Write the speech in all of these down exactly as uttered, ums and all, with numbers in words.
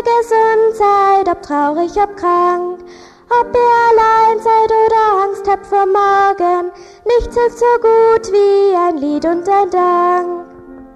gesund seid, ob traurig, ob krank, ob ihr allein seid oder Angst habt vor morgen, nichts hilft so gut wie ein Lied und ein Dank.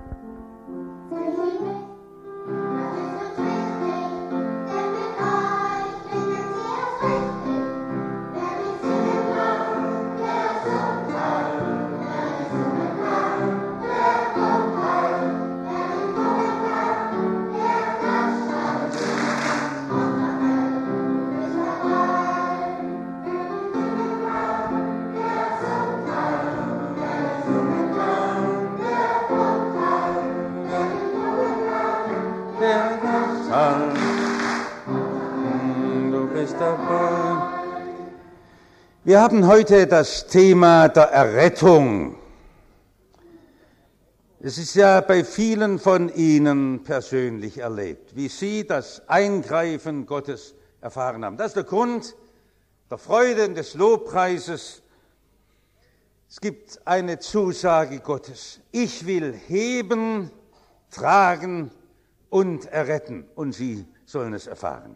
Wir haben heute das Thema der Errettung. Es ist ja bei vielen von Ihnen persönlich erlebt, wie Sie das Eingreifen Gottes erfahren haben. Das ist der Grund der Freude und des Lobpreises. Es gibt eine Zusage Gottes. Ich will heben, tragen und erretten. Und Sie sollen es erfahren.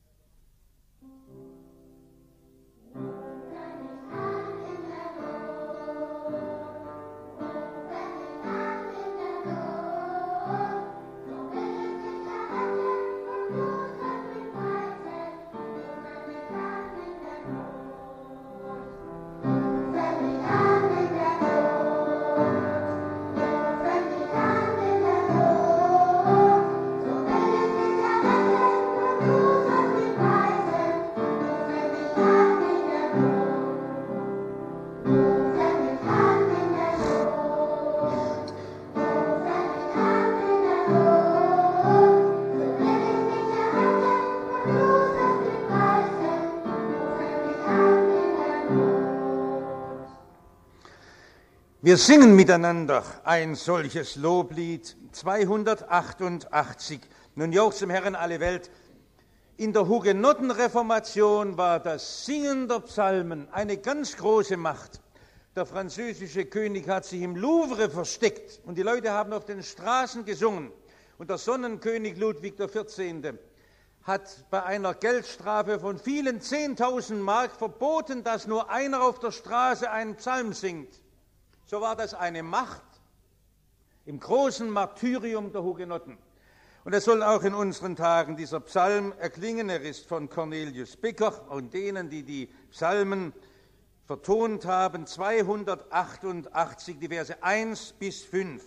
Wir singen miteinander ein solches Loblied, zweihundertachtundachtzig. Nun jauchzt zum Herrn alle Welt. In der Hugenottenreformation war das Singen der Psalmen eine ganz große Macht. Der französische König hat sich im Louvre versteckt und die Leute haben auf den Straßen gesungen. Und der Sonnenkönig Ludwig der Vierzehnte hat bei einer Geldstrafe von vielen zehntausend Mark verboten, dass nur einer auf der Straße einen Psalm singt. So war das eine Macht im großen Martyrium der Hugenotten. Und es soll auch in unseren Tagen dieser Psalm erklingen. Er ist von Cornelius Becker und denen, die die Psalmen vertont haben, zweihundertachtundachtzig, die Verse eins bis fünf.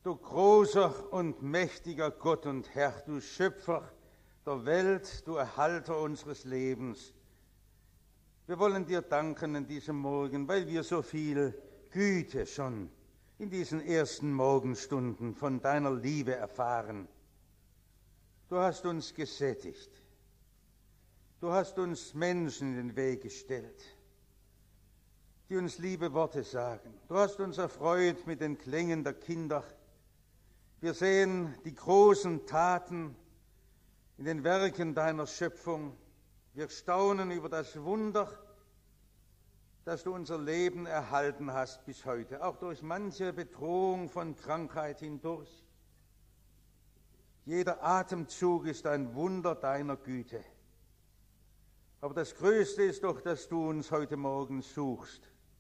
Du großer und mächtiger Gott und Herr, du Schöpfer der Welt, du Erhalter unseres Lebens. Wir wollen dir danken an diesem Morgen, weil wir so viel Güte schon in diesen ersten Morgenstunden von deiner Liebe erfahren. Du hast uns gesättigt. Du hast uns Menschen in den Weg gestellt, die uns liebe Worte sagen. Du hast uns erfreut mit den Klängen der Kinder. Wir sehen die großen Taten in den Werken deiner Schöpfung. Wir staunen über das Wunder, dass du unser Leben erhalten hast bis heute, auch durch manche Bedrohung von Krankheit hindurch. Jeder Atemzug ist ein Wunder deiner Güte. Aber das Größte ist doch, dass du uns heute Morgen suchst,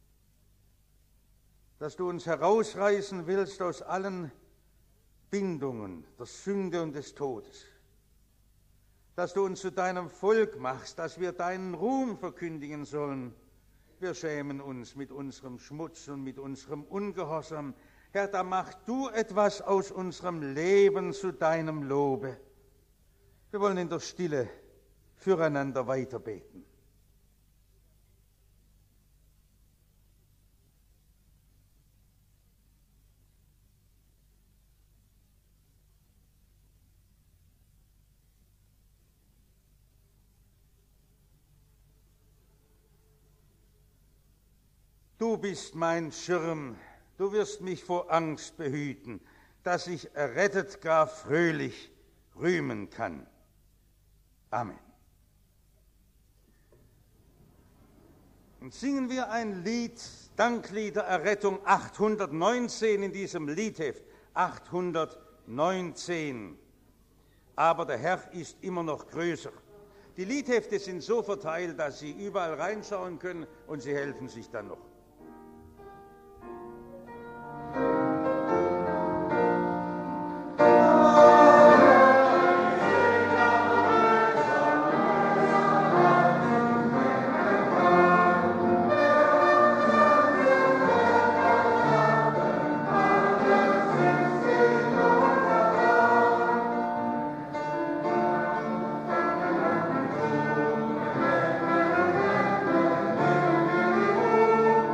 dass du uns herausreißen willst aus allen Bindungen der Sünde und des Todes, dass du uns zu deinem Volk machst, dass wir deinen Ruhm verkündigen sollen. Wir schämen uns mit unserem Schmutz und mit unserem Ungehorsam. Herr, da mach du etwas aus unserem Leben zu deinem Lobe. Wir wollen in der Stille füreinander weiterbeten. Du bist mein Schirm, du wirst mich vor Angst behüten, dass ich errettet gar fröhlich rühmen kann. Amen. Und singen wir ein Lied, Danklieder Errettung achthundertneunzehn in diesem Liedheft, achthundertneunzehn. Aber der Herr ist immer noch größer. Die Liedhefte sind so verteilt, dass Sie überall reinschauen können und sie helfen sich dann noch. Thank you.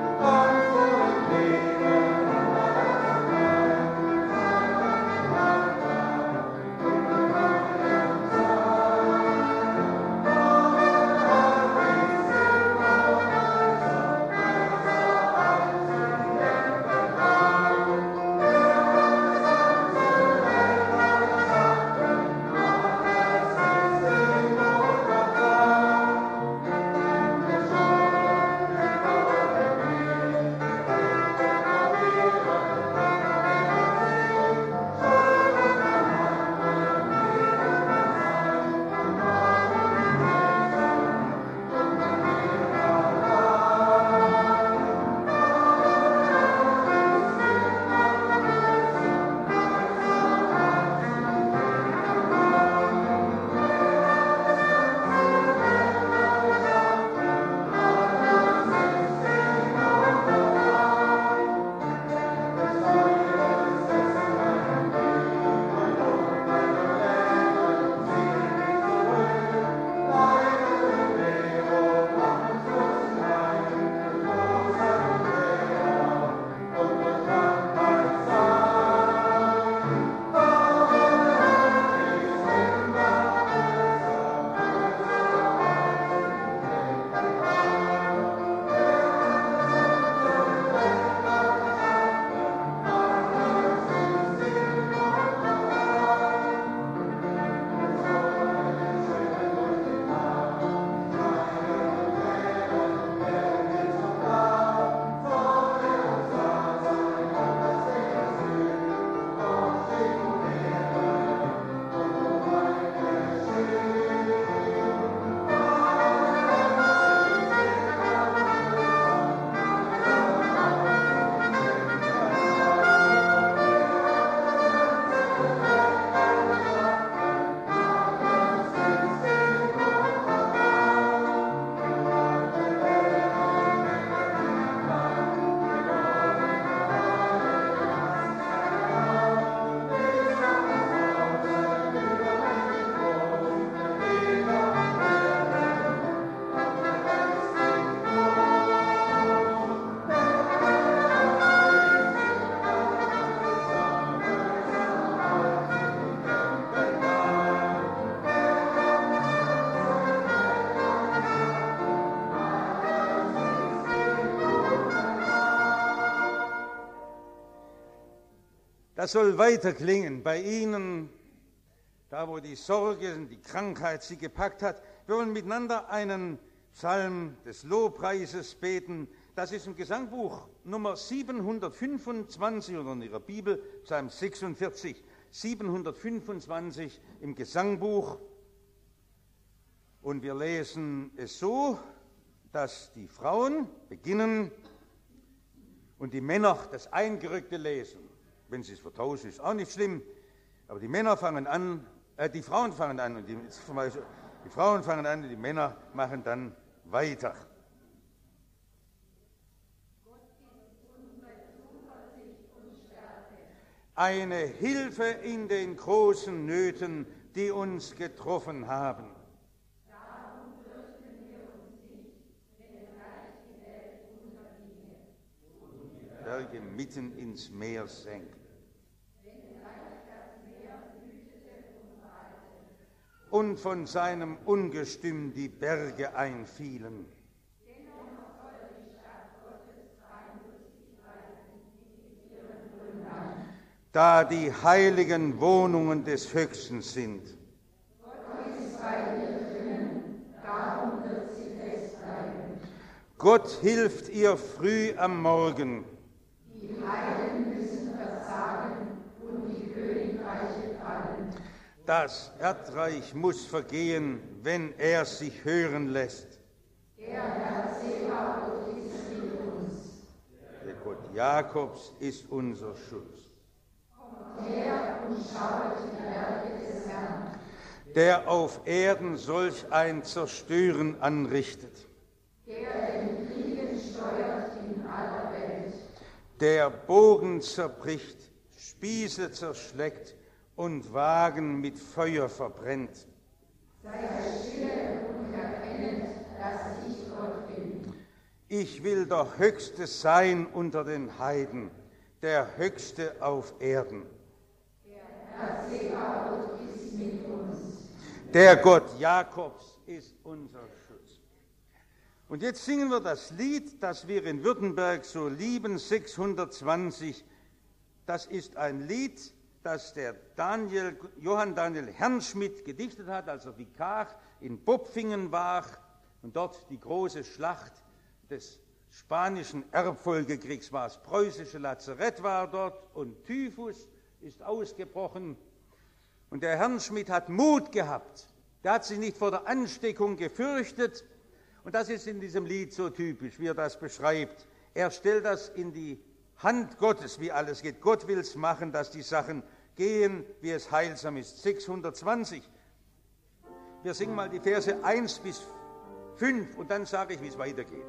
Das soll weiter klingen bei Ihnen, da wo die Sorge und die Krankheit Sie gepackt hat. Wir wollen miteinander einen Psalm des Lobpreises beten. Das ist im Gesangbuch Nummer siebenhundertfünfundzwanzig oder in Ihrer Bibel, Psalm sechsundvierzig, siebenhundertfünfundzwanzig im Gesangbuch. Und wir lesen es so, dass die Frauen beginnen und die Männer das Eingerückte lesen. Wenn sie es vertauschen, ist auch nicht schlimm, aber die Männer fangen an, äh, die Frauen fangen an und die, die Frauen fangen an und die Männer machen dann weiter. Eine Hilfe in den großen Nöten, die uns getroffen haben. Darum fürchten wir uns nicht, wenn es gleich die Welt unterginge und die Berge mitten ins Meer senken. Wenn gleich das Meer wütete und wallte und von seinem Ungestüm die Berge einfielen. Dennoch soll die Stadt Gottes freimütig bleiben in ihren Gründern. Da die heiligen Wohnungen des Höchsten sind. Gott ist bei ihr drinnen, darum wird sie fest bleiben. Gott hilft ihr früh am Morgen. Die Heiden müssen versagen und die Königreiche fallen. Das Erdreich muss vergehen, wenn er sich hören lässt. Der Herr Zebaoth ist mit uns. Der Gott Jakobs ist unser Schutz. Der und schaut die Werke des Herrn. Der auf Erden solch ein Zerstören anrichtet. Der den Kriegen steuert in aller Welt. Der Bogen zerbricht, Spieße zerschlägt und Wagen mit Feuer verbrennt. Seid stille und erkennet, dass ich Gott bin. Ich will der Höchste sein unter den Heiden, der Höchste auf Erden. Der Zebaoth ist mit uns. Der Gott Jakobs ist unser Schutz. Und jetzt singen wir das Lied, das wir in Württemberg so lieben, sechshundertzwanzig. Das ist ein Lied, das der Daniel, Johann Daniel Herrnschmidt gedichtet hat, als er Vikar in Bopfingen war und dort die große Schlacht des spanischen Erbfolgekriegs war. Das preußische Lazarett war dort und Typhus ist ausgebrochen. Und der Herrnschmidt hat Mut gehabt. Der hat sich nicht vor der Ansteckung gefürchtet. Und das ist in diesem Lied so typisch, wie er das beschreibt. Er stellt das in die Hand Gottes, wie alles geht. Gott will es machen, dass die Sachen gehen, wie es heilsam ist. sechshundertzwanzig. Wir singen mal die Verse eins bis fünf und dann sage ich, wie es weitergeht.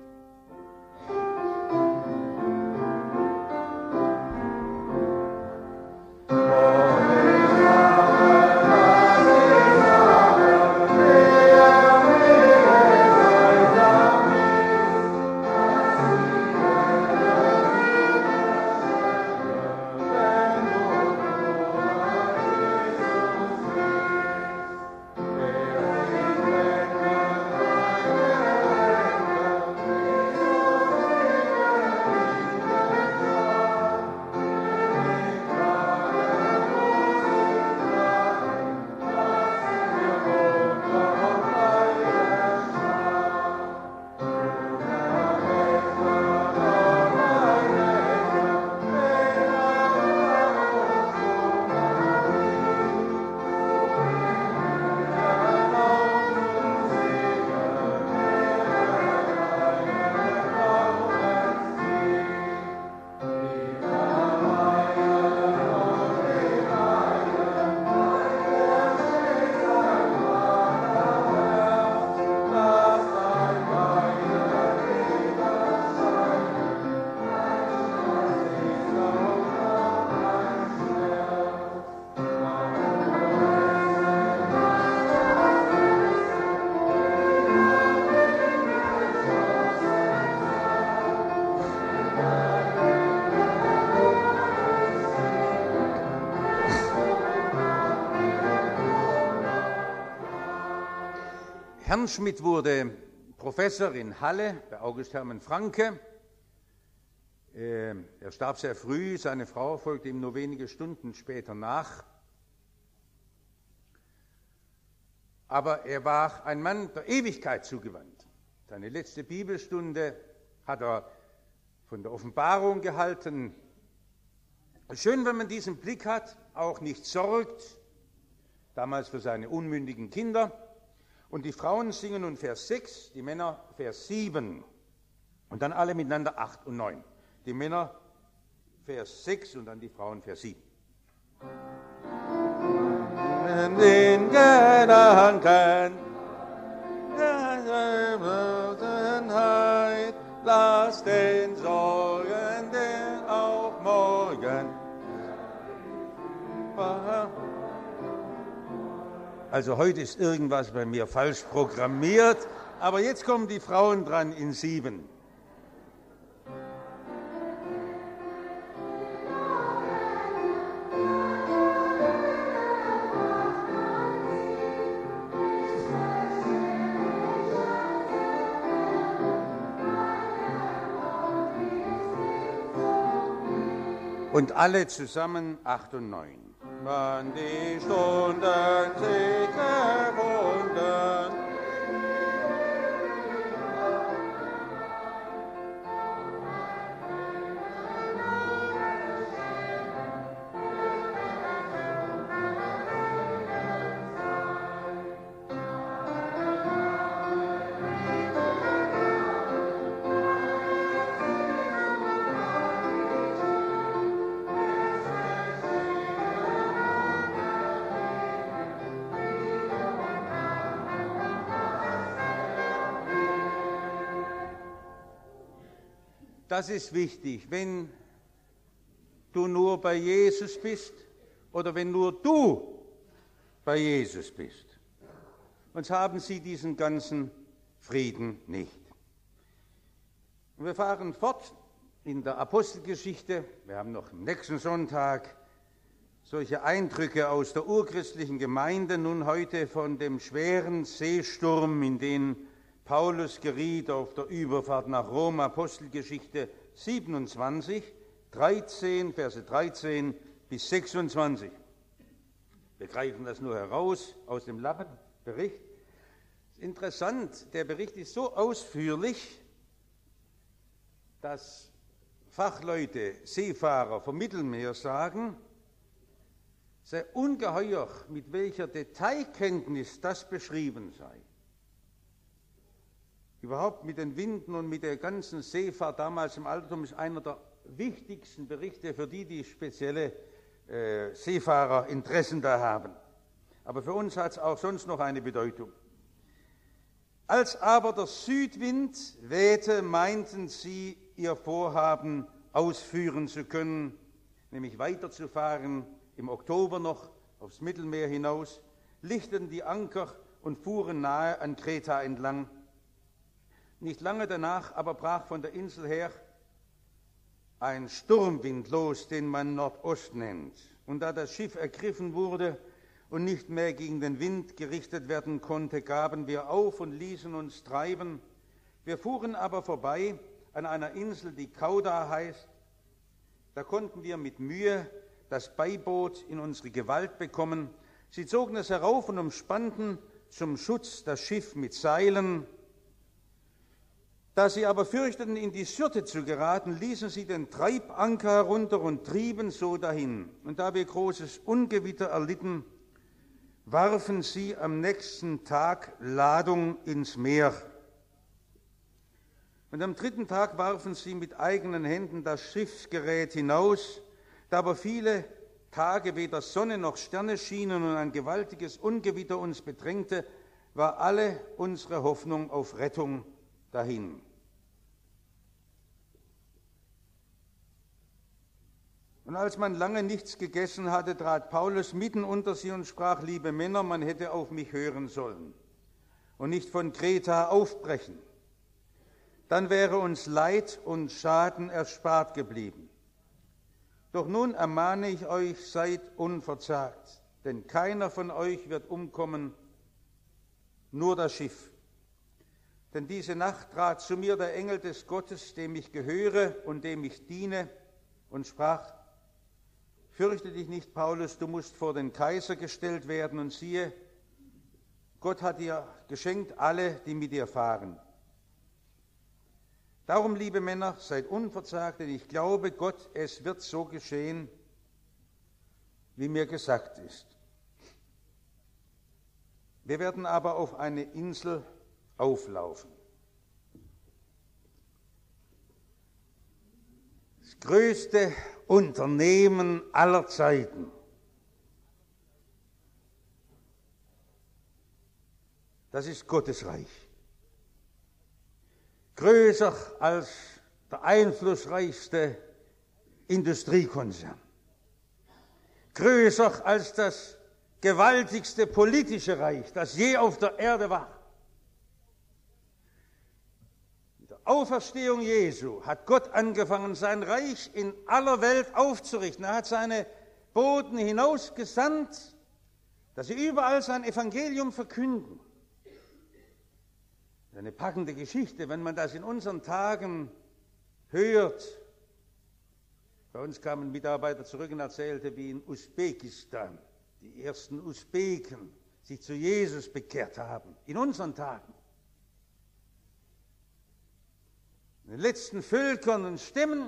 Herrnschmidt wurde Professor in Halle bei August Hermann Francke. Er starb sehr früh, seine Frau folgte ihm nur wenige Stunden später nach. Aber er war ein Mann der Ewigkeit zugewandt. Seine letzte Bibelstunde hat er von der Offenbarung gehalten. Schön, wenn man diesen Blick hat, auch nicht sorgt, damals für seine unmündigen Kinder. Und die Frauen singen nun Vers sechs, die Männer Vers sieben. Und dann alle miteinander acht und neun. Die Männer Vers sechs und dann die Frauen Vers sieben. In den Gedanken der Vergangenheit, lass den Sorgen den auch morgen. Also heute ist irgendwas bei mir falsch programmiert, aber jetzt kommen die Frauen dran in sieben. Und alle zusammen acht und neun. Wann die Stunden sich gewunden, das ist wichtig, wenn du nur bei Jesus bist oder wenn nur du bei Jesus bist. Sonst haben sie diesen ganzen Frieden nicht. Und wir fahren fort in der Apostelgeschichte. Wir haben noch am nächsten Sonntag solche Eindrücke aus der urchristlichen Gemeinde, nun heute von dem schweren Seesturm, in den Paulus geriet auf der Überfahrt nach Rom, Apostelgeschichte siebenundzwanzig, dreizehn, Verse dreizehn bis sechsundzwanzig. Wir greifen das nur heraus aus dem langen Bericht. Interessant, der Bericht ist so ausführlich, dass Fachleute, Seefahrer vom Mittelmeer sagen, sei ungeheuer, mit welcher Detailkenntnis das beschrieben sei. Überhaupt mit den Winden und mit der ganzen Seefahrt damals im Altertum ist einer der wichtigsten Berichte für die, die spezielle äh, Seefahrerinteressen da haben. Aber für uns hat es auch sonst noch eine Bedeutung. Als aber der Südwind wehte, meinten sie, ihr Vorhaben ausführen zu können, nämlich weiterzufahren, im Oktober noch aufs Mittelmeer hinaus, lichteten die Anker und fuhren nahe an Kreta entlang. Nicht lange danach aber brach von der Insel her ein Sturmwind los, den man Nordost nennt. Und da das Schiff ergriffen wurde und nicht mehr gegen den Wind gerichtet werden konnte, gaben wir auf und ließen uns treiben. Wir fuhren aber vorbei an einer Insel, die Kauda heißt. Da konnten wir mit Mühe das Beiboot in unsere Gewalt bekommen. Sie zogen es herauf und umspannten zum Schutz das Schiff mit Seilen. Da sie aber fürchteten, in die Syrte zu geraten, ließen sie den Treibanker herunter und trieben so dahin. Und da wir großes Ungewitter erlitten, warfen sie am nächsten Tag Ladung ins Meer. Und am dritten Tag warfen sie mit eigenen Händen das Schiffsgerät hinaus. Da aber viele Tage weder Sonne noch Sterne schienen und ein gewaltiges Ungewitter uns bedrängte, war alle unsere Hoffnung auf Rettung dahin. Und als man lange nichts gegessen hatte, trat Paulus mitten unter sie und sprach, liebe Männer, man hätte auf mich hören sollen und nicht von Kreta aufbrechen. Dann wäre uns Leid und Schaden erspart geblieben. Doch nun ermahne ich euch, seid unverzagt, denn keiner von euch wird umkommen, nur das Schiff. Denn diese Nacht trat zu mir der Engel des Gottes, dem ich gehöre und dem ich diene, und sprach: Fürchte dich nicht, Paulus, du musst vor den Kaiser gestellt werden, und siehe, Gott hat dir geschenkt alle, die mit dir fahren. Darum, liebe Männer, seid unverzagt, denn ich glaube, Gott, es wird so geschehen, wie mir gesagt ist. Wir werden aber auf eine Insel auflaufen. Das größte Unternehmen aller Zeiten. Das ist Gottes Reich. Größer als der einflussreichste Industriekonzern. Größer als das gewaltigste politische Reich, das je auf der Erde war. Mit der Auferstehung Jesu hat Gott angefangen, sein Reich in aller Welt aufzurichten. Er hat seine Boten hinausgesandt, dass sie überall sein Evangelium verkünden. Eine packende Geschichte, wenn man das in unseren Tagen hört. Bei uns kamen Mitarbeiter zurück und erzählte, wie in Usbekistan die ersten Usbeken sich zu Jesus bekehrt haben. In unseren Tagen. In den letzten Völkern und Stämmen.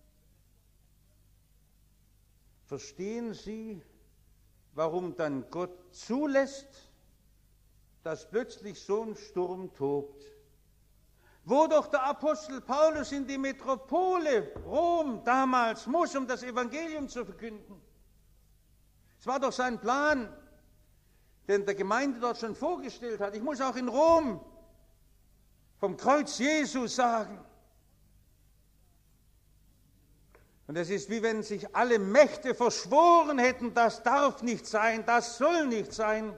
Verstehen Sie, warum dann Gott zulässt, dass plötzlich so ein Sturm tobt? Wo doch der Apostel Paulus in die Metropole Rom damals muss, um das Evangelium zu verkünden. Es war doch sein Plan, den der Gemeinde dort schon vorgestellt hat. Ich muss auch in Rom vom Kreuz Jesu sagen. Und es ist wie wenn sich alle Mächte verschworen hätten, das darf nicht sein, das soll nicht sein.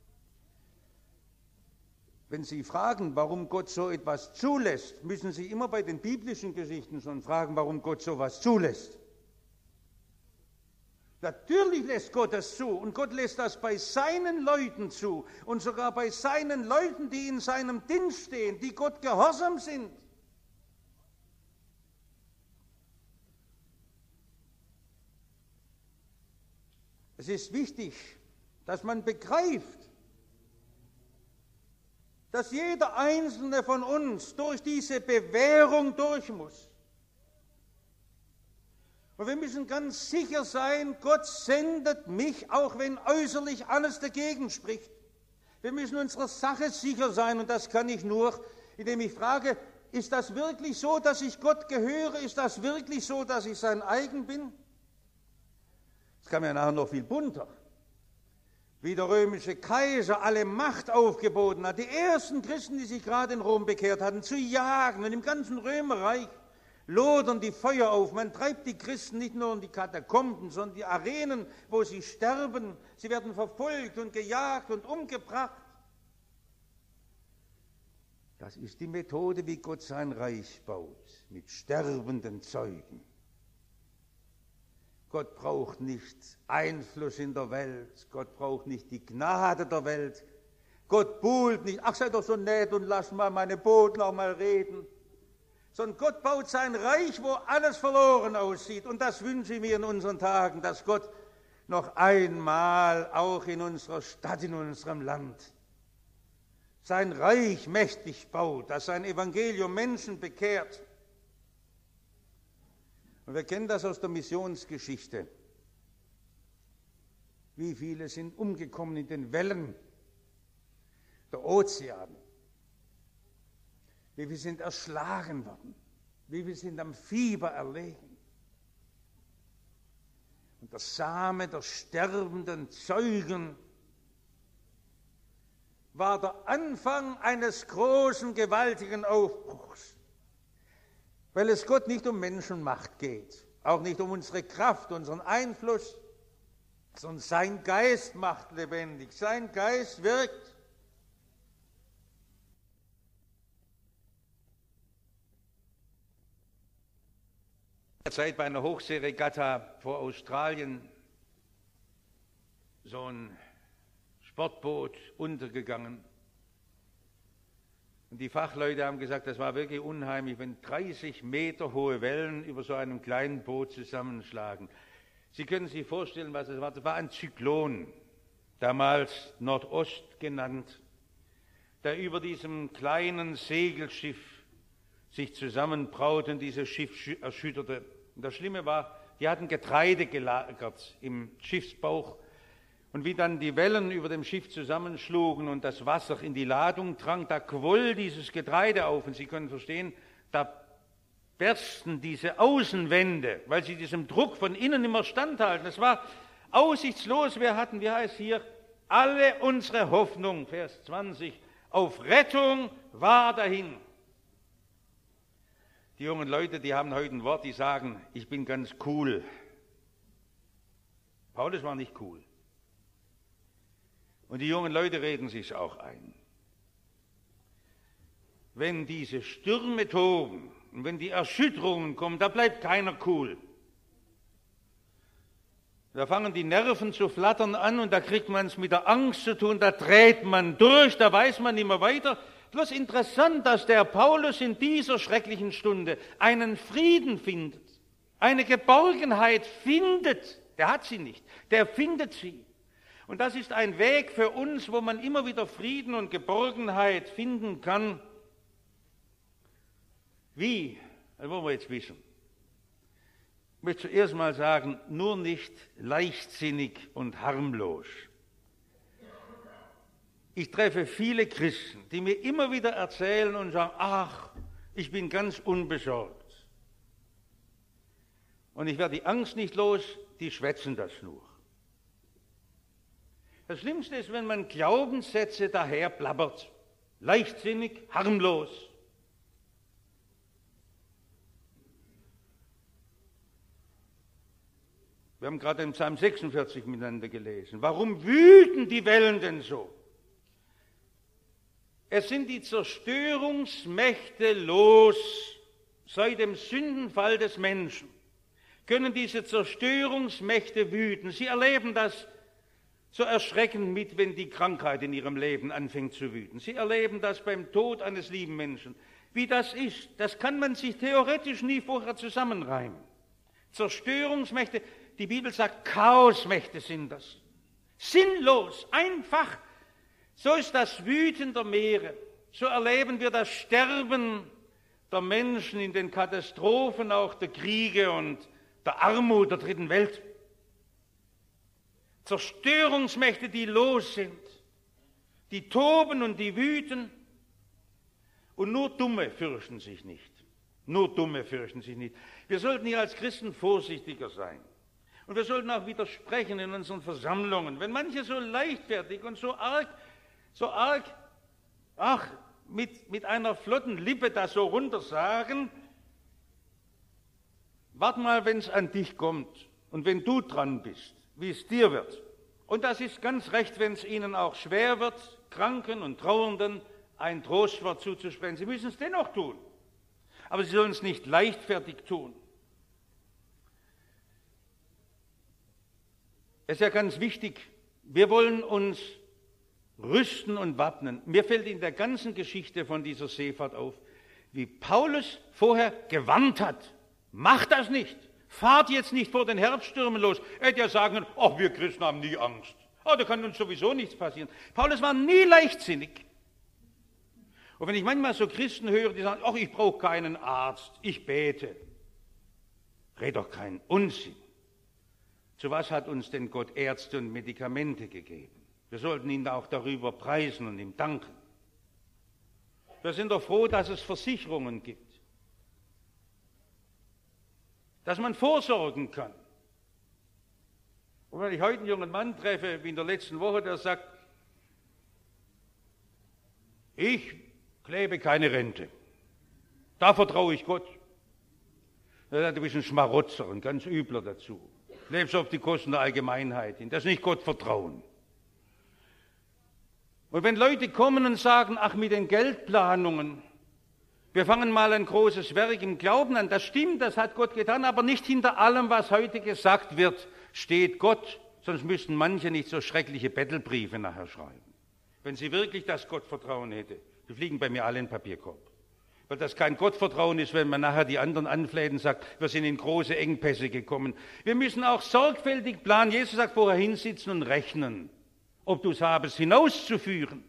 Wenn Sie fragen, warum Gott so etwas zulässt, müssen Sie immer bei den biblischen Geschichten schon fragen, warum Gott so etwas zulässt. Natürlich lässt Gott das zu, und Gott lässt das bei seinen Leuten zu und sogar bei seinen Leuten, die in seinem Dienst stehen, die Gott gehorsam sind. Es ist wichtig, dass man begreift, dass jeder Einzelne von uns durch diese Bewährung durch muss. Und wir müssen ganz sicher sein, Gott sendet mich, auch wenn äußerlich alles dagegen spricht. Wir müssen unserer Sache sicher sein, und das kann ich nur, indem ich frage, ist das wirklich so, dass ich Gott gehöre? Ist das wirklich so, dass ich sein eigen bin? Das kann mir nachher noch viel bunter. Wie der römische Kaiser alle Macht aufgeboten hat, die ersten Christen, die sich gerade in Rom bekehrt hatten, zu jagen. Und im ganzen Römerreich lodern die Feuer auf. Man treibt die Christen nicht nur in die Katakomben, sondern die Arenen, wo sie sterben. Sie werden verfolgt und gejagt und umgebracht. Das ist die Methode, wie Gott sein Reich baut, mit sterbenden Zeugen. Gott braucht nicht Einfluss in der Welt, Gott braucht nicht die Gnade der Welt, Gott buhlt nicht, ach sei doch so nett und lass mal meine Boten auch mal reden, sondern Gott baut sein Reich, wo alles verloren aussieht, und das wünsche ich mir in unseren Tagen, dass Gott noch einmal auch in unserer Stadt, in unserem Land sein Reich mächtig baut, dass sein Evangelium Menschen bekehrt. Und wir kennen das aus der Missionsgeschichte. Wie viele sind umgekommen in den Wellen der Ozeane? Wie viele sind erschlagen worden? Wie viele sind am Fieber erlegen? Und der Same der sterbenden Zeugen war der Anfang eines großen, gewaltigen Aufbruchs. Weil es Gott nicht um Menschenmacht geht, auch nicht um unsere Kraft, unseren Einfluss, sondern sein Geist macht lebendig, sein Geist wirkt. Zeit bei einer Hochseeregatta vor Australien so ein Sportboot untergegangen. Und die Fachleute haben gesagt, das war wirklich unheimlich, wenn dreißig Meter hohe Wellen über so einem kleinen Boot zusammenschlagen. Sie können sich vorstellen, was es war. Das war ein Zyklon, damals Nordost genannt, der über diesem kleinen Segelschiff sich zusammenbraute und dieses Schiff erschütterte. Und das Schlimme war, die hatten Getreide gelagert im Schiffsbauch. Und wie dann die Wellen über dem Schiff zusammenschlugen und das Wasser in die Ladung drang, da quoll dieses Getreide auf. Und Sie können verstehen, da bersten diese Außenwände, weil sie diesem Druck von innen immer standhalten. Es war aussichtslos. Wir hatten, wie heißt hier, alle unsere Hoffnung, Vers zwanzig, auf Rettung war dahin. Die jungen Leute, die haben heute ein Wort, die sagen, ich bin ganz cool. Paulus war nicht cool. Und die jungen Leute reden sich auch ein. Wenn diese Stürme toben und wenn die Erschütterungen kommen, da bleibt keiner cool. Da fangen die Nerven zu flattern an und da kriegt man es mit der Angst zu tun, da dreht man durch, da weiß man nicht mehr weiter. Bloß interessant, dass der Paulus in dieser schrecklichen Stunde einen Frieden findet, eine Geborgenheit findet. Der hat sie nicht, der findet sie. Und das ist ein Weg für uns, wo man immer wieder Frieden und Geborgenheit finden kann. Wie? Das wollen wir jetzt wissen. Ich möchte zuerst mal sagen, nur nicht leichtsinnig und harmlos. Ich treffe viele Christen, die mir immer wieder erzählen und sagen, ach, ich bin ganz unbesorgt. Und ich werde die Angst nicht los, die schwätzen das nur. Das Schlimmste ist, wenn man Glaubenssätze daher plappert, leichtsinnig, harmlos. Wir haben gerade im Psalm sechsundvierzig miteinander gelesen. Warum wüten die Wellen denn so? Es sind die Zerstörungsmächte los. Seit dem Sündenfall des Menschen können diese Zerstörungsmächte wüten. Sie erleben das so erschreckend mit, wenn die Krankheit in ihrem Leben anfängt zu wüten. Sie erleben das beim Tod eines lieben Menschen. Wie das ist, das kann man sich theoretisch nie vorher zusammenreimen. Zerstörungsmächte, die Bibel sagt, Chaosmächte sind das. Sinnlos, einfach. So ist das Wüten der Meere. So erleben wir das Sterben der Menschen in den Katastrophen, auch der Kriege und der Armut der dritten Welt. Zerstörungsmächte, die los sind, die toben und die wüten. Und nur Dumme fürchten sich nicht. Nur Dumme fürchten sich nicht. Wir sollten hier als Christen vorsichtiger sein. Und wir sollten auch widersprechen in unseren Versammlungen. Wenn manche so leichtfertig und so arg, so arg, ach, mit, mit einer flotten Lippe das so runter sagen, wart mal, wenn es an dich kommt und wenn du dran bist, wie es dir wird. Und das ist ganz recht, wenn es ihnen auch schwer wird, Kranken und Trauernden ein Trostwort zuzusprechen. Sie müssen es dennoch tun. Aber sie sollen es nicht leichtfertig tun. Es ist ja ganz wichtig, wir wollen uns rüsten und wappnen. Mir fällt in der ganzen Geschichte von dieser Seefahrt auf, wie Paulus vorher gewarnt hat. Macht das nicht. Fahrt jetzt nicht vor den Herbststürmen los. Er hätte ja sagen können, ach, wir Christen haben nie Angst. Oh, da kann uns sowieso nichts passieren. Paulus war nie leichtsinnig. Und wenn ich manchmal so Christen höre, die sagen, ach, ich brauche keinen Arzt, ich bete. Red doch keinen Unsinn. Zu was hat uns denn Gott Ärzte und Medikamente gegeben? Wir sollten ihn auch darüber preisen und ihm danken. Wir sind doch froh, dass es Versicherungen gibt. Dass man vorsorgen kann. Und wenn ich heute einen jungen Mann treffe, wie in der letzten Woche, der sagt, ich klebe keine Rente. Da vertraue ich Gott. Er sagt, du bist ein Schmarotzer, ein ganz übler dazu. Lebst auf die Kosten der Allgemeinheit hin. Das ist nicht Gott vertrauen. Und wenn Leute kommen und sagen, ach, mit den Geldplanungen, wir fangen mal ein großes Werk im Glauben an, das stimmt, das hat Gott getan, aber nicht hinter allem, was heute gesagt wird, steht Gott, sonst müssten manche nicht so schreckliche Bettelbriefe nachher schreiben. Wenn sie wirklich das Gottvertrauen hätte, Die fliegen bei mir alle in den Papierkorb. Weil das kein Gottvertrauen ist, wenn man nachher die anderen anfleht und sagt, wir sind in große Engpässe gekommen. Wir müssen auch sorgfältig planen. Jesus sagt, vorher hinsitzen und rechnen, ob du es habest, hinauszuführen.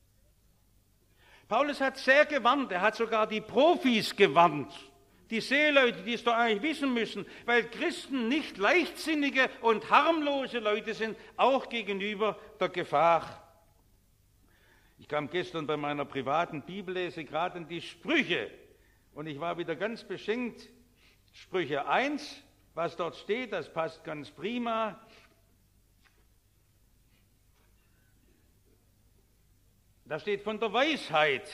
Paulus hat sehr gewarnt, er hat sogar die Profis gewarnt. Die Seeleute, die es doch eigentlich wissen müssen, weil Christen nicht leichtsinnige und harmlose Leute sind, auch gegenüber der Gefahr. Ich kam gestern bei meiner privaten Bibellese gerade in die Sprüche und ich war wieder ganz beschenkt. Sprüche eins, was dort steht, das passt ganz prima. Da steht von der Weisheit.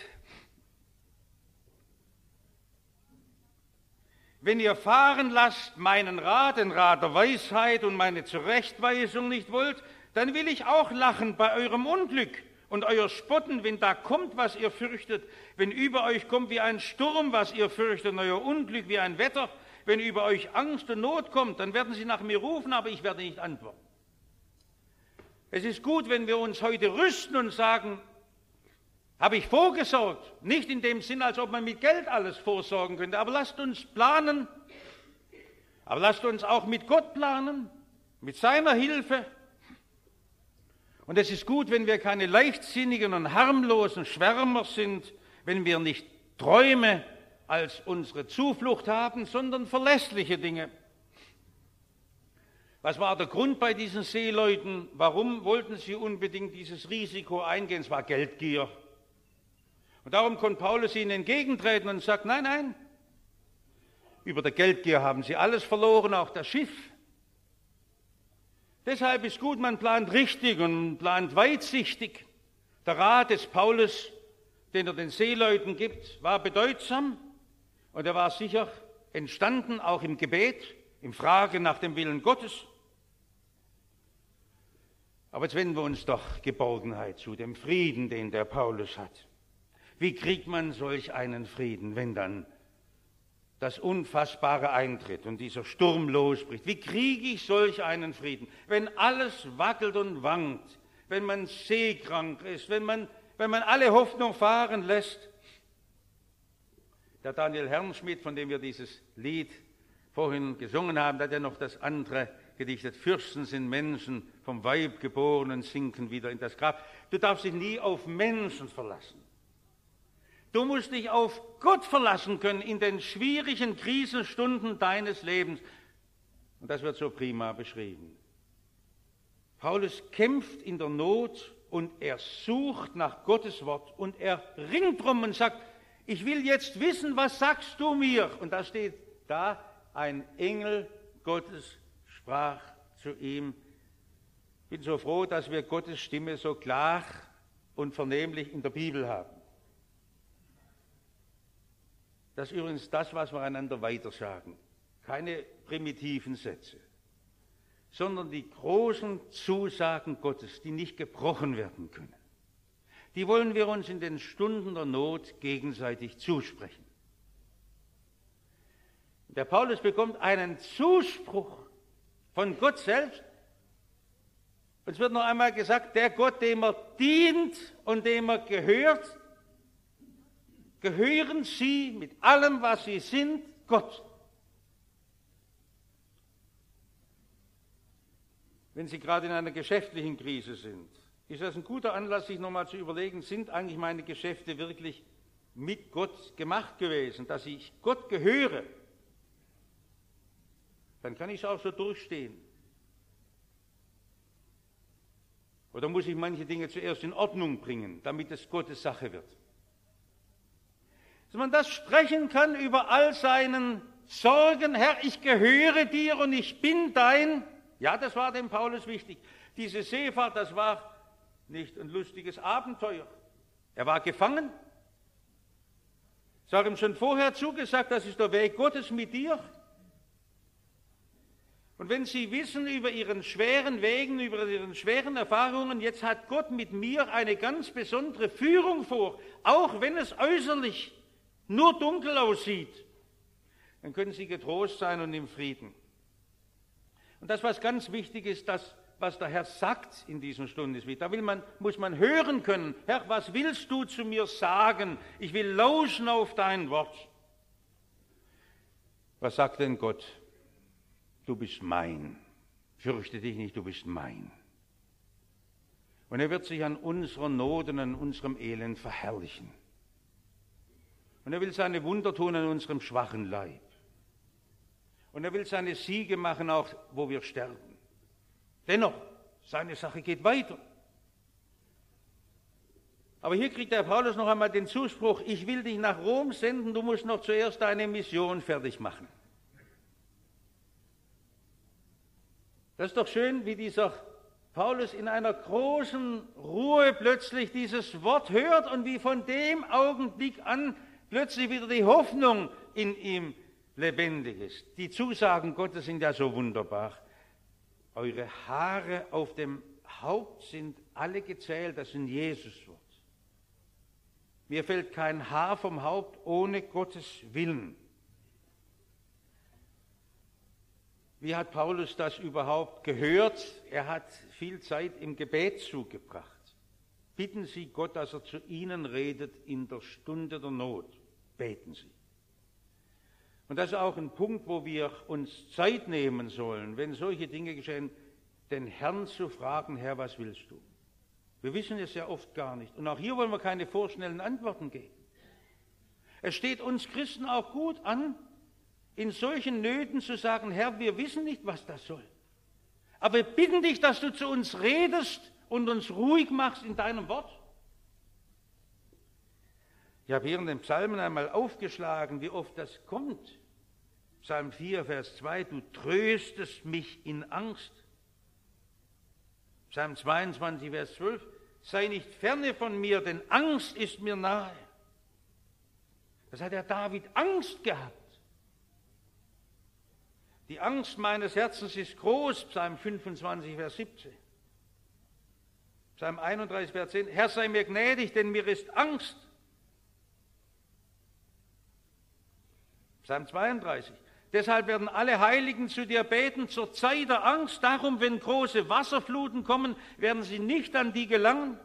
Wenn ihr fahren lasst meinen Rat, den Rat der Weisheit und meine Zurechtweisung nicht wollt, dann will ich auch lachen bei eurem Unglück und euer Spotten, wenn da kommt, was ihr fürchtet, wenn über euch kommt wie ein Sturm, was ihr fürchtet, und euer Unglück wie ein Wetter, wenn über euch Angst und Not kommt, dann werden sie nach mir rufen, aber ich werde nicht antworten. Es ist gut, wenn wir uns heute rüsten und sagen, habe ich vorgesorgt, nicht in dem Sinn, als ob man mit Geld alles vorsorgen könnte, aber lasst uns planen, aber lasst uns auch mit Gott planen, mit seiner Hilfe. Und es ist gut, wenn wir keine leichtsinnigen und harmlosen Schwärmer sind, wenn wir nicht Träume als unsere Zuflucht haben, sondern verlässliche Dinge. Was war der Grund bei diesen Seeleuten? Warum wollten sie unbedingt dieses Risiko eingehen? Es war Geldgier. Und darum konnte Paulus ihnen entgegentreten und sagt, nein, nein, über der Geldgier haben sie alles verloren, auch das Schiff. Deshalb ist gut, man plant richtig und plant weitsichtig. Der Rat des Paulus, den er den Seeleuten gibt, war bedeutsam und er war sicher entstanden, auch im Gebet, im Fragen nach dem Willen Gottes. Aber jetzt wenden wir uns doch Geborgenheit zu, dem Frieden, den der Paulus hat. Wie kriegt man solch einen Frieden, wenn dann das Unfassbare eintritt und dieser Sturm losbricht? Wie kriege ich solch einen Frieden, wenn alles wackelt und wankt, wenn man seekrank ist, wenn man, wenn man alle Hoffnung fahren lässt? Der Daniel Herrnschmidt, von dem wir dieses Lied vorhin gesungen haben, hat ja noch das andere gedichtet. Fürsten sind Menschen, vom Weib geboren und sinken wieder in das Grab. Du darfst dich nie auf Menschen verlassen. Du musst dich auf Gott verlassen können in den schwierigen Krisenstunden deines Lebens. Und das wird so prima beschrieben. Paulus kämpft in der Not und er sucht nach Gottes Wort und er ringt drum und sagt, ich will jetzt wissen, was sagst du mir? Und da steht da, ein Engel Gottes sprach zu ihm. Ich bin so froh, dass wir Gottes Stimme so klar und vernehmlich in der Bibel haben. Das ist übrigens das, was wir einander weitersagen. Keine primitiven Sätze, sondern die großen Zusagen Gottes, die nicht gebrochen werden können. Die wollen wir uns in den Stunden der Not gegenseitig zusprechen. Der Paulus bekommt einen Zuspruch von Gott selbst. Und es wird noch einmal gesagt, der Gott, dem er dient und dem er gehört, gehören sie mit allem, was sie sind, Gott. Wenn Sie gerade in einer geschäftlichen Krise sind, ist das ein guter Anlass, sich nochmal zu überlegen, sind eigentlich meine Geschäfte wirklich mit Gott gemacht gewesen, dass ich Gott gehöre? Dann kann ich es auch so durchstehen. Oder muss ich manche Dinge zuerst in Ordnung bringen, damit es Gottes Sache wird? Dass man das sprechen kann über all seinen Sorgen, Herr, ich gehöre dir und ich bin dein. Ja, das war dem Paulus wichtig. Diese Seefahrt, das war nicht ein lustiges Abenteuer. Er war gefangen. Ich habe ihm schon vorher zugesagt, das ist der Weg Gottes mit dir. Und wenn Sie wissen über Ihren schweren Wegen, über Ihren schweren Erfahrungen, jetzt hat Gott mit mir eine ganz besondere Führung vor, auch wenn es äußerlich nur dunkel aussieht, dann können Sie getrost sein und im Frieden. Und das, was ganz wichtig ist, das was der Herr sagt in diesen Stunden. Da will man, muss man hören können. Herr, was willst du zu mir sagen? Ich will lauschen auf dein Wort. Was sagt denn Gott? Du bist mein. Fürchte dich nicht, du bist mein. Und er wird sich an unserer Not und an unserem Elend verherrlichen. Und er will seine Wunder tun an unserem schwachen Leib. Und er will seine Siege machen, auch wo wir sterben. Dennoch, seine Sache geht weiter. Aber hier kriegt der Paulus noch einmal den Zuspruch, ich will dich nach Rom senden, du musst noch zuerst deine Mission fertig machen. Das ist doch schön, wie dieser Paulus in einer großen Ruhe plötzlich dieses Wort hört und wie von dem Augenblick an plötzlich wieder die Hoffnung in ihm lebendig ist. Die Zusagen Gottes sind ja so wunderbar. Eure Haare auf dem Haupt sind alle gezählt, das ist ein Jesuswort. Mir fällt kein Haar vom Haupt ohne Gottes Willen. Wie hat Paulus das überhaupt gehört? Er hat viel Zeit im Gebet zugebracht. Bitten Sie Gott, dass er zu Ihnen redet in der Stunde der Not. Beten Sie. Und das ist auch ein Punkt, wo wir uns Zeit nehmen sollen, wenn solche Dinge geschehen, den Herrn zu fragen, Herr, was willst du? Wir wissen es ja oft gar nicht. Und auch hier wollen wir keine vorschnellen Antworten geben. Es steht uns Christen auch gut an, in solchen Nöten zu sagen, Herr, wir wissen nicht, was das soll. Aber wir bitten dich, dass du zu uns redest und uns ruhig machst in deinem Wort. Ich habe hier in den Psalmen einmal aufgeschlagen, wie oft das kommt. Psalm vier, Vers zwei, du tröstest mich in Angst. Psalm zweiundzwanzig, Vers zwölf, sei nicht ferne von mir, denn Angst ist mir nahe. Das hat der David Angst gehabt. Die Angst meines Herzens ist groß, Psalm fünfundzwanzig, Vers siebzehn. Psalm einunddreißig, Vers zehn, Herr, sei mir gnädig, denn mir ist Angst. Psalm zweiunddreißig, deshalb werden alle Heiligen zu dir beten zur Zeit der Angst, darum, wenn große Wasserfluten kommen, werden sie nicht an die gelangen.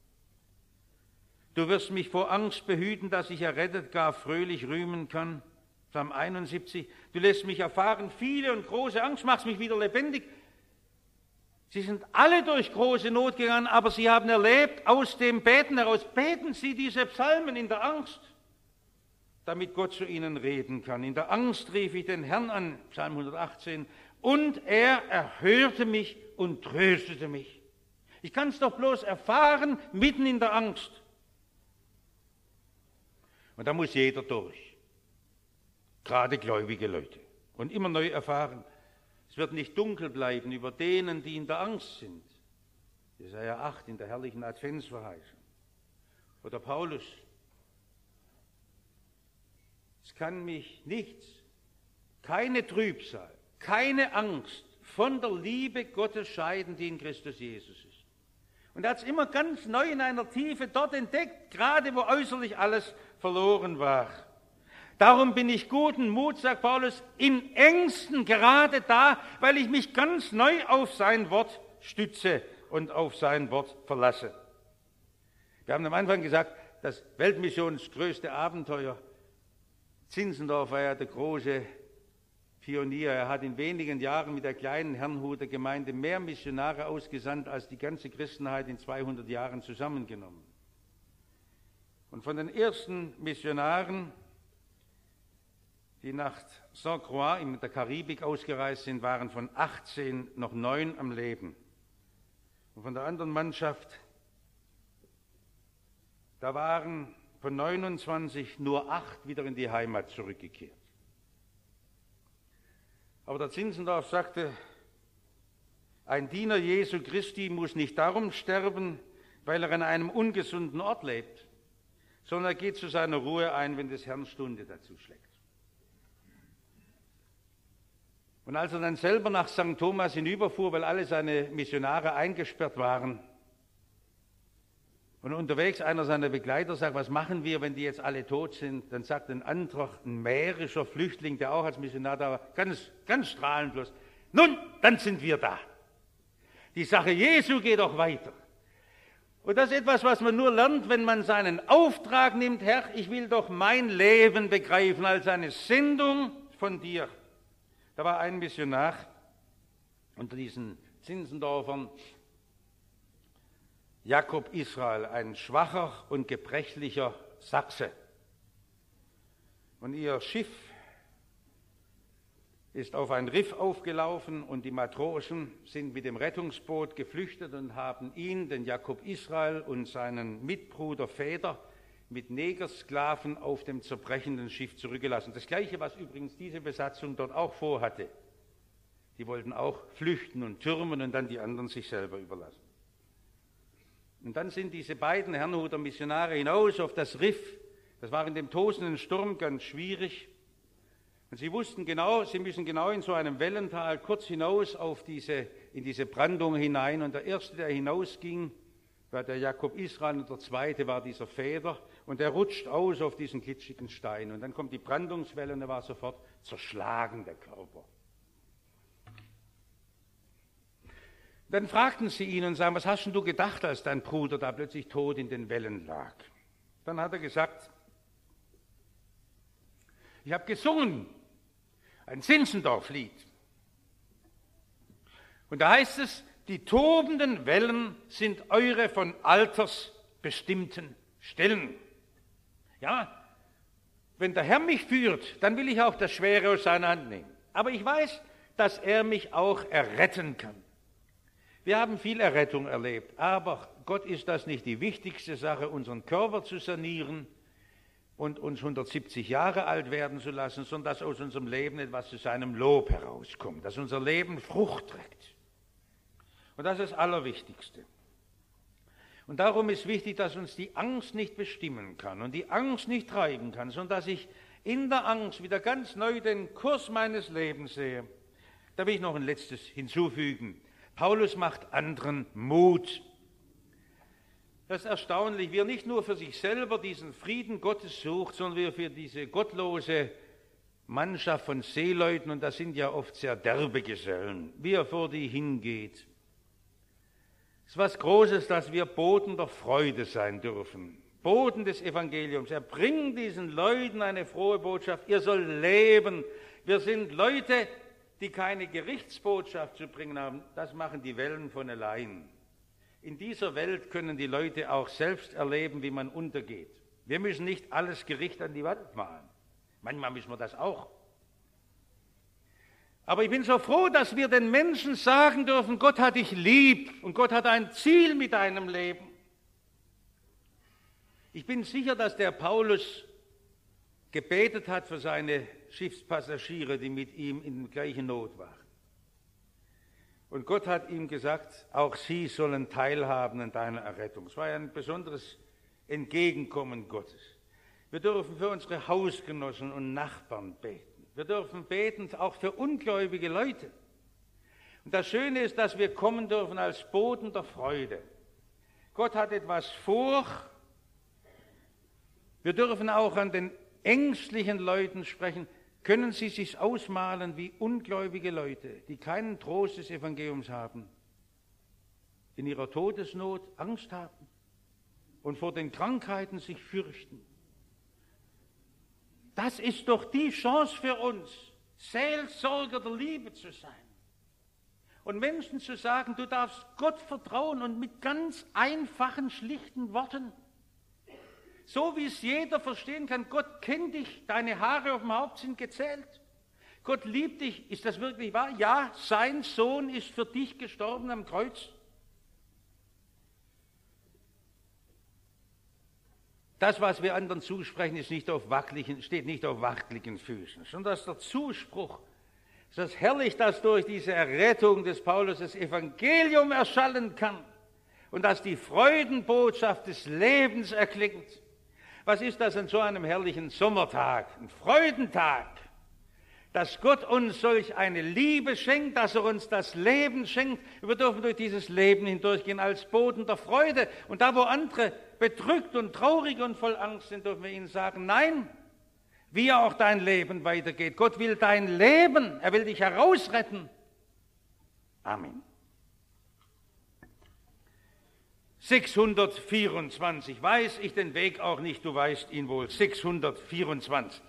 Du wirst mich vor Angst behüten, dass ich errettet gar fröhlich rühmen kann. Psalm einundsiebzig, du lässt mich erfahren, viele und große Angst, machst mich wieder lebendig. Sie sind alle durch große Not gegangen, aber sie haben erlebt, aus dem Beten heraus, beten sie diese Psalmen in der Angst, damit Gott zu ihnen reden kann. In der Angst rief ich den Herrn an, Psalm hundertachtzehn, und er erhörte mich und tröstete mich. Ich kann es doch bloß erfahren, mitten in der Angst. Und da muss jeder durch. Gerade gläubige Leute. Und immer neu erfahren, es wird nicht dunkel bleiben über denen, die in der Angst sind. Jesaja acht in der herrlichen Adventsverheißung. Oder Paulus. Es kann mich nichts, keine Trübsal, keine Angst von der Liebe Gottes scheiden, die in Christus Jesus ist. Und er hat es immer ganz neu in einer Tiefe dort entdeckt, gerade wo äußerlich alles verloren war. Darum bin ich guten Mut, sagt Paulus, in Ängsten gerade da, weil ich mich ganz neu auf sein Wort stütze und auf sein Wort verlasse. Wir haben am Anfang gesagt, das Weltmissions größte Abenteuer, Zinzendorf war ja der große Pionier. Er hat in wenigen Jahren mit der kleinen Herrnhuter Gemeinde mehr Missionare ausgesandt, als die ganze Christenheit in zweihundert Jahren zusammengenommen. Und von den ersten Missionaren, die nach Saint Croix in der Karibik ausgereist sind, waren von achtzehn noch neun am Leben. Und von der anderen Mannschaft, da waren von neunundzwanzig nur acht wieder in die Heimat zurückgekehrt. Aber der Zinzendorf sagte, ein Diener Jesu Christi muss nicht darum sterben, weil er an einem ungesunden Ort lebt, sondern er geht zu seiner Ruhe ein, wenn des Herrn Stunde dazu schlägt. Und als er dann selber nach Sankt Thomas hinüberfuhr, weil alle seine Missionare eingesperrt waren, und unterwegs einer seiner Begleiter sagt, was machen wir, wenn die jetzt alle tot sind? Dann sagt ein anderer, ein mährischer Flüchtling, der auch als Missionar da war, ganz, ganz strahlend bloß, nun, dann sind wir da. Die Sache Jesu geht auch weiter. Und das ist etwas, was man nur lernt, wenn man seinen Auftrag nimmt. Herr, ich will doch mein Leben begreifen als eine Sendung von dir. Da war ein Missionar unter diesen Zinzendorfern, Jakob Israel, ein schwacher und gebrechlicher Sachse. Und ihr Schiff ist auf ein Riff aufgelaufen und die Matrosen sind mit dem Rettungsboot geflüchtet und haben ihn, den Jakob Israel und seinen Mitbruder Feder mit Negersklaven auf dem zerbrechenden Schiff zurückgelassen. Das Gleiche, was übrigens diese Besatzung dort auch vorhatte. Die wollten auch flüchten und türmen und dann die anderen sich selber überlassen. Und dann sind diese beiden Herrnhuter Missionare hinaus auf das Riff. Das war in dem tosenden Sturm ganz schwierig. Und sie wussten genau, sie müssen genau in so einem Wellental kurz hinaus auf diese, in diese Brandung hinein. Und der Erste, der hinausging, war der Jakob Israel und der Zweite war dieser Feder. Und er rutscht aus auf diesen glitschigen Stein. Und dann kommt die Brandungswelle und er war sofort zerschlagen, der Körper. Dann fragten sie ihn und sagten, was hast denn du gedacht, als dein Bruder da plötzlich tot in den Wellen lag? Dann hat er gesagt, ich habe gesungen, ein Zinzendorf-Lied. Und da heißt es, die tobenden Wellen sind eure von Alters bestimmten Stellen. Ja, wenn der Herr mich führt, dann will ich auch das Schwere aus seiner Hand nehmen. Aber ich weiß, dass er mich auch erretten kann. Wir haben viel Errettung erlebt, aber Gott ist das nicht die wichtigste Sache, unseren Körper zu sanieren und uns hundertsiebzig Jahre alt werden zu lassen, sondern dass aus unserem Leben etwas zu seinem Lob herauskommt, dass unser Leben Frucht trägt. Und das ist das Allerwichtigste. Und darum ist wichtig, dass uns die Angst nicht bestimmen kann und die Angst nicht treiben kann, sondern dass ich in der Angst wieder ganz neu den Kurs meines Lebens sehe. Da will ich noch ein letztes hinzufügen. Paulus macht anderen Mut. Das ist erstaunlich, wie er nicht nur für sich selber diesen Frieden Gottes sucht, sondern wie er für diese gottlose Mannschaft von Seeleuten, und das sind ja oft sehr derbe Gesellen, wie er vor die hingeht. Es ist was Großes, dass wir Boten der Freude sein dürfen, Boten des Evangeliums. Er bringt diesen Leuten eine frohe Botschaft, ihr sollt leben. Wir sind Leute, die keine Gerichtsbotschaft zu bringen haben, das machen die Wellen von allein. In dieser Welt können die Leute auch selbst erleben, wie man untergeht. Wir müssen nicht alles Gericht an die Wand malen. Manchmal müssen wir das auch. Aber ich bin so froh, dass wir den Menschen sagen dürfen, Gott hat dich lieb und Gott hat ein Ziel mit deinem Leben. Ich bin sicher, dass der Paulus gebetet hat für seine Schiffspassagiere, die mit ihm in gleicher Not waren. Und Gott hat ihm gesagt, auch sie sollen teilhaben an deiner Errettung. Es war ein besonderes Entgegenkommen Gottes. Wir dürfen für unsere Hausgenossen und Nachbarn beten. Wir dürfen beten auch für ungläubige Leute. Und das Schöne ist, dass wir kommen dürfen als Boten der Freude. Gott hat etwas vor. Wir dürfen auch an den ängstlichen Leuten sprechen. Können Sie sich ausmalen, wie ungläubige Leute, die keinen Trost des Evangeliums haben, in ihrer Todesnot Angst haben und vor den Krankheiten sich fürchten? Das ist doch die Chance für uns, Seelsorger der Liebe zu sein. Und Menschen zu sagen, du darfst Gott vertrauen und mit ganz einfachen, schlichten Worten, so wie es jeder verstehen kann, Gott kennt dich, deine Haare auf dem Haupt sind gezählt. Gott liebt dich, ist das wirklich wahr? Ja, sein Sohn ist für dich gestorben am Kreuz. Das, was wir anderen zusprechen, ist nicht auf wackeligen, steht nicht auf wackeligen Füßen, sondern das ist der Zuspruch. Es ist herrlich, dass durch diese Errettung des Paulus das Evangelium erschallen kann und dass die Freudenbotschaft des Lebens erklingt. Was ist das an so einem herrlichen Sommertag, ein Freudentag, dass Gott uns solch eine Liebe schenkt, dass er uns das Leben schenkt. Wir dürfen durch dieses Leben hindurchgehen als Boten der Freude. Und da, wo andere bedrückt und traurig und voll Angst sind, dürfen wir ihnen sagen, nein, wie auch dein Leben weitergeht. Gott will dein Leben, er will dich herausretten. Amen. sechshundertvierundzwanzig. Weiß ich den Weg auch nicht, du weißt ihn wohl. sechshundertvierundzwanzig.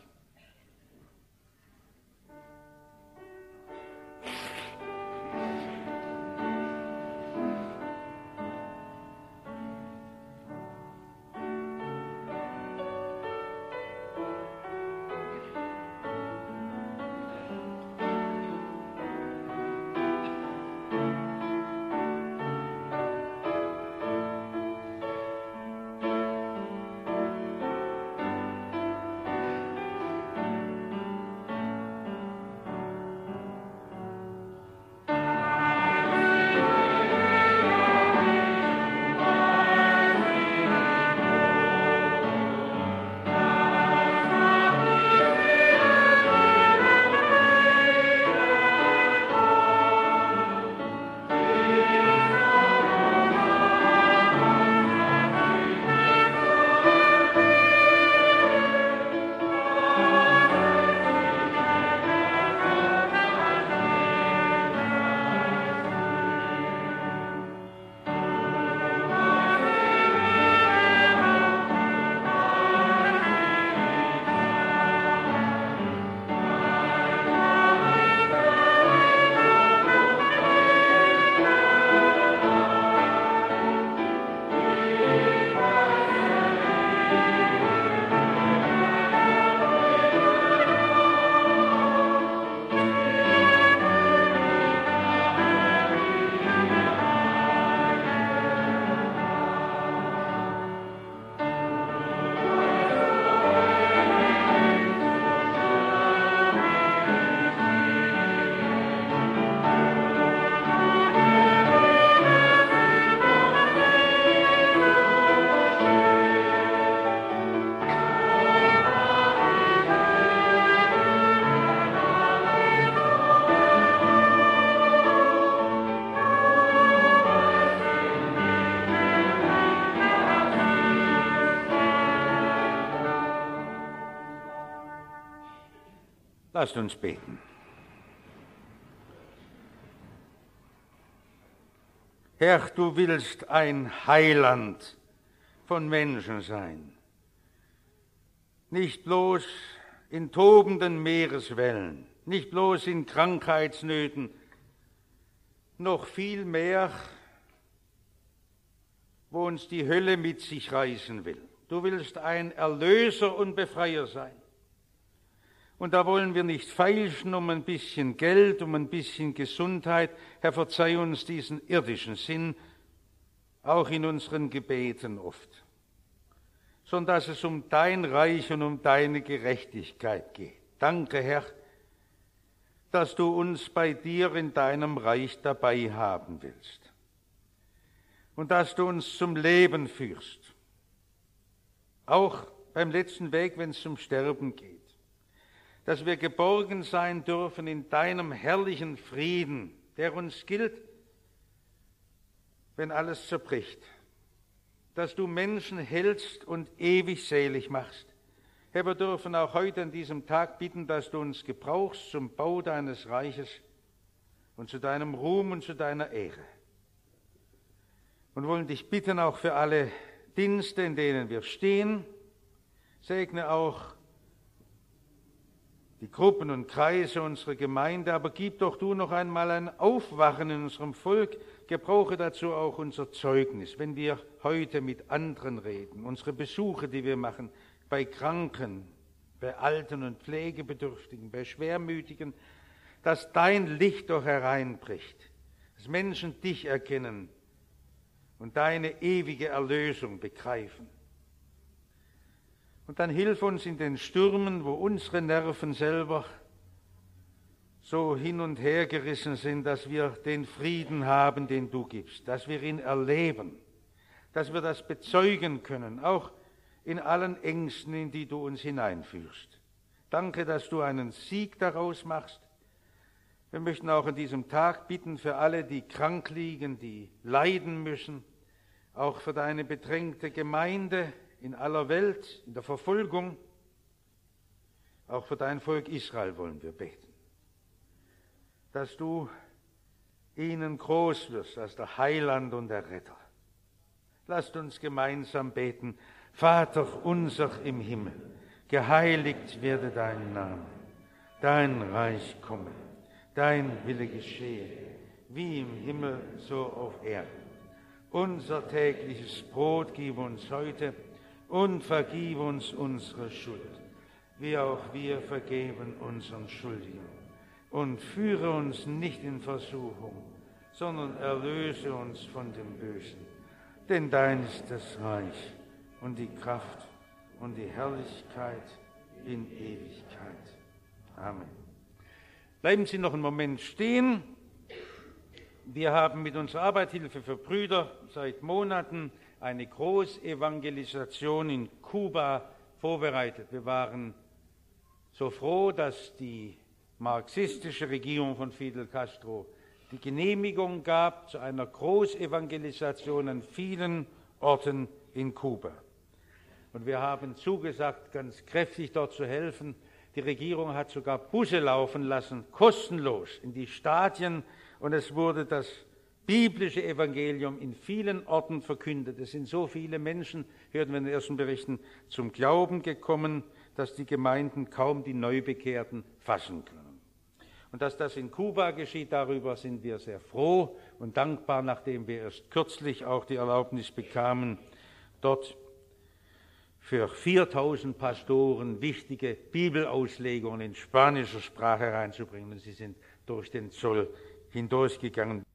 Lasst uns beten. Herr, du willst ein Heiland von Menschen sein, nicht bloß in tobenden Meereswellen, nicht bloß in Krankheitsnöten, noch viel mehr, wo uns die Hölle mit sich reißen will. Du willst ein Erlöser und Befreier sein. Und da wollen wir nicht feilschen um ein bisschen Geld, um ein bisschen Gesundheit. Herr, verzeih uns diesen irdischen Sinn, auch in unseren Gebeten oft. Sondern dass es um dein Reich und um deine Gerechtigkeit geht. Danke, Herr, dass du uns bei dir in deinem Reich dabei haben willst. Und dass du uns zum Leben führst. Auch beim letzten Weg, wenn es zum Sterben geht. Dass wir geborgen sein dürfen in deinem herrlichen Frieden, der uns gilt, wenn alles zerbricht. Dass du Menschen hältst und ewig selig machst. Herr, wir dürfen auch heute an diesem Tag bitten, dass du uns gebrauchst zum Bau deines Reiches und zu deinem Ruhm und zu deiner Ehre. Und wollen dich bitten auch für alle Dienste, in denen wir stehen. Segne auch die Gruppen und Kreise unserer Gemeinde, aber gib doch du noch einmal ein Aufwachen in unserem Volk, gebrauche dazu auch unser Zeugnis, wenn wir heute mit anderen reden, unsere Besuche, die wir machen, bei Kranken, bei Alten und Pflegebedürftigen, bei Schwermütigen, dass dein Licht doch hereinbricht, dass Menschen dich erkennen und deine ewige Erlösung begreifen. Und dann hilf uns in den Stürmen, wo unsere Nerven selber so hin und her gerissen sind, dass wir den Frieden haben, den du gibst, dass wir ihn erleben, dass wir das bezeugen können, auch in allen Ängsten, in die du uns hineinführst. Danke, dass du einen Sieg daraus machst. Wir möchten auch an diesem Tag bitten für alle, die krank liegen, die leiden müssen, auch für deine bedrängte Gemeinde in aller Welt, in der Verfolgung. Auch für dein Volk Israel wollen wir beten, dass du ihnen groß wirst als der Heiland und der Retter, Lasst uns gemeinsam beten. Vater unser im Himmel, geheiligt werde dein Name, dein Reich komme, dein Wille geschehe, wie im Himmel, so auf Erden. Unser tägliches Brot gib uns heute und vergib uns unsere Schuld, wie auch wir vergeben unseren Schuldigen. Und führe uns nicht in Versuchung, sondern erlöse uns von dem Bösen. Denn dein ist das Reich und die Kraft und die Herrlichkeit in Ewigkeit. Amen. Bleiben Sie noch einen Moment stehen. Wir haben mit unserer Arbeitshilfe für Brüder seit Monaten eine Großevangelisation in Kuba vorbereitet. Wir waren so froh, dass die marxistische Regierung von Fidel Castro die Genehmigung gab zu einer Großevangelisation an vielen Orten in Kuba. Und wir haben zugesagt, ganz kräftig dort zu helfen. Die Regierung hat sogar Busse laufen lassen, kostenlos in die Stadien, und es wurde das biblische Evangelium in vielen Orten verkündet. Es sind so viele Menschen, hörten wir in den ersten Berichten, zum Glauben gekommen, dass die Gemeinden kaum die Neubekehrten fassen können. Und dass das in Kuba geschieht, darüber sind wir sehr froh und dankbar, nachdem wir erst kürzlich auch die Erlaubnis bekamen, dort für viertausend Pastoren wichtige Bibelauslegungen in spanischer Sprache reinzubringen. Und sie sind durch den Zoll hindurchgegangen.